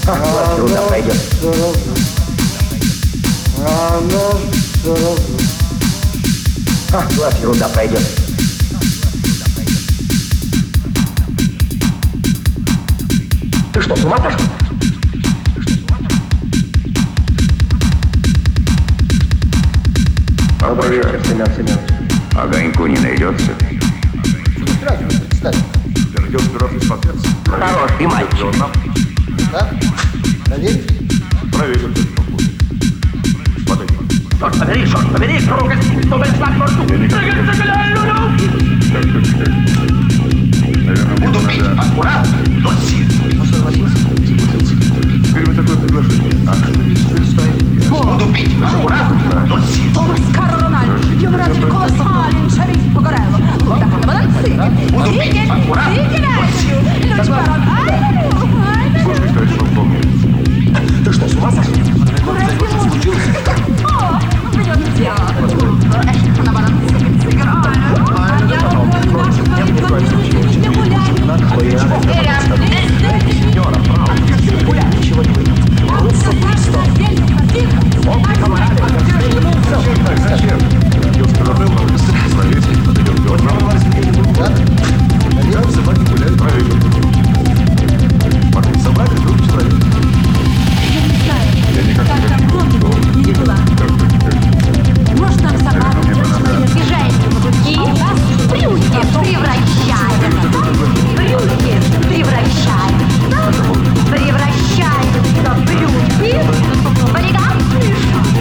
Ерунда пройдет. Глаз, ерунда пройдет. Ты что, с ума пошел? Проверь. Семен. Огоньку не найдется. Перейдет вперед и смотрится. Хороший мальчик. Как? Проверить? Проверит. Подойди. Черт побери, круг из Буду пить аккуратно, но сильно. Теперь вы такое предложение. Буду пить аккуратно, но сильно. Томас Каро Рональдо, io vorrei il colossale, il sceriffo Pogarello, guarda come balanzini, Vieni, vieni, non ci farò, Слушай, что я помню. Ты что, с ума сошел? Vediamo il teatro, una balanzina, andiamo con i nostri bambini, ne Сеньора, право. Гулять ничего не выйдет. Руссо Христо. Он комарали. Зачем? Перейдет вперед и смотрится. Проверить. Подойдет вперед. Да, собаки гуляют. Проверит. Смотри, собака, друг человек. Я никак не была. Может, нам собака, человек и женщину, и нас брюки превращает. Брюки превращает. Превращает в брюки. Полигамны.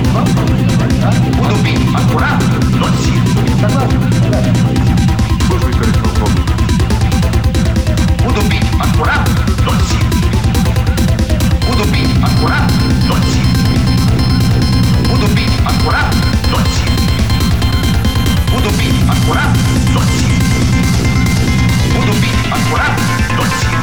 Буду пить аккуратно, но сильно. Слушай, товарищ полковник. Буду пить аккуратно, но сильно. Буду пить аккуратно, но сильно. Буду пить аккуратно, но сильно. Буду пить аккуратно, но сильно. Буду пить аккуратно, но сильно.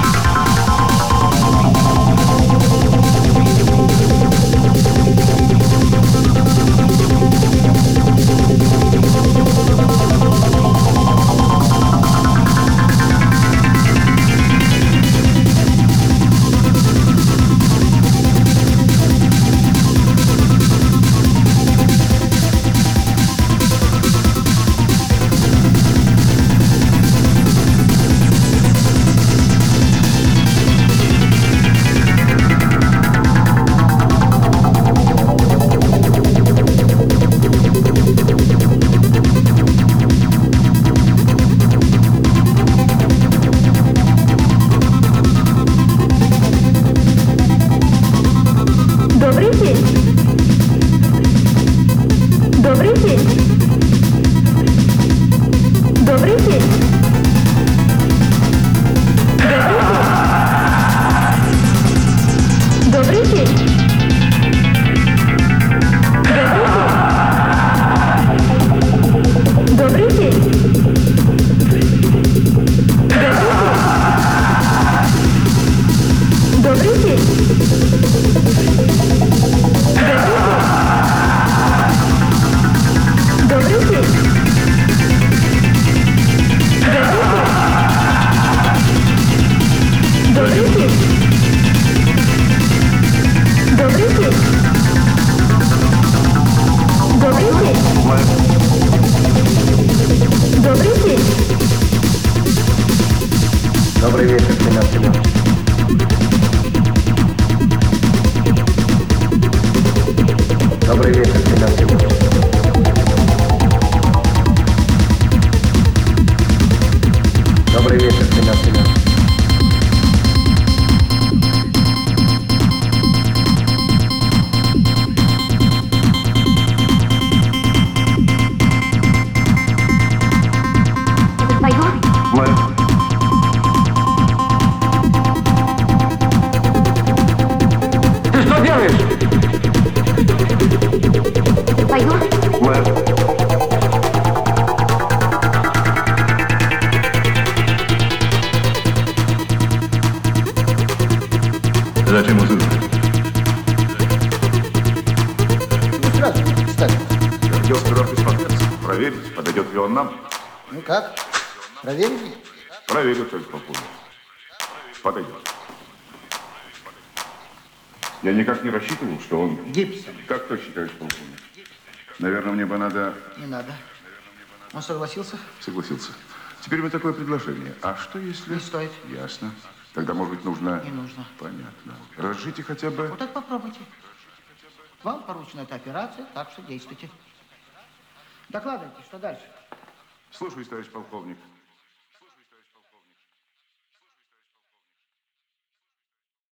Добрый вечер, Семен. Добрый вечер, Семен. Добрый вечер, Семен. Зачем музыку? Сразу, кстати. Перейдет вперед и смотрится. Проверить. Подойдет ли он нам? Ну как? Проверили? Проверит, товарищ полковник. Подойдет. Я никак не рассчитывал, что он... Гипсом. Как точно, товарищ полковник? Наверное, мне бы надо... Не надо. Он согласился? Согласился. Теперь вот такое предложение. А что если... Не стоит. Ясно. Тогда, может быть, нужно... Не нужно. Понятно. Разжите хотя бы... Вот так попробуйте. Вам поручена эта операция, так что действуйте. Докладывайте, что дальше? Слушаюсь, товарищ полковник.